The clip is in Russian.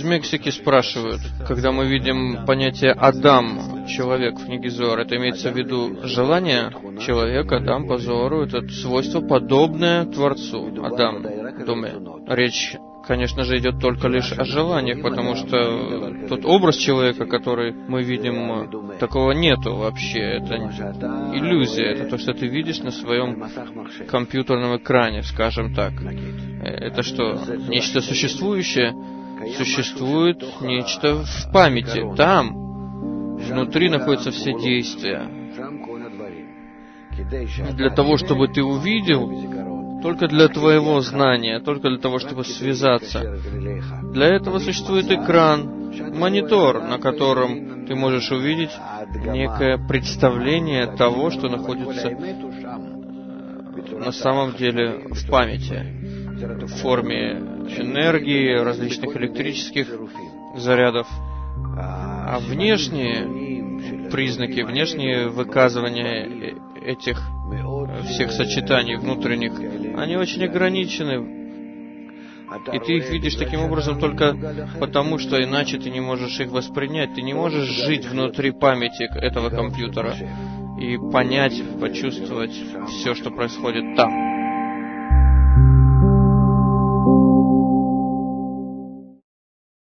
Мексики спрашивают, когда мы видим понятие «Адам», человек в книге Зоар, это имеется в виду желание человека, Адам по Зоару, это свойство, подобное Творцу, Адам, Думе. Речь, конечно же, идет только лишь о желаниях, потому что тот образ человека, который мы видим, такого нету вообще. Это иллюзия, это то, что ты видишь на своем компьютерном экране, скажем так. Это что, нечто существующее? Существует нечто в памяти. Там, внутри находятся все действия. Для того, чтобы ты увидел, только для твоего знания, только для того, чтобы связаться. Для этого существует экран, монитор, на котором ты можешь увидеть некое представление того, что находится на самом деле в памяти, в форме энергии, различных электрических зарядов. А внешние признаки, внешние выказывания этих всех сочетаний внутренних, они очень ограничены. И ты их видишь таким образом только потому, что иначе ты не можешь их воспринять. Ты не можешь жить внутри памяти этого компьютера и понять, почувствовать все, что происходит там.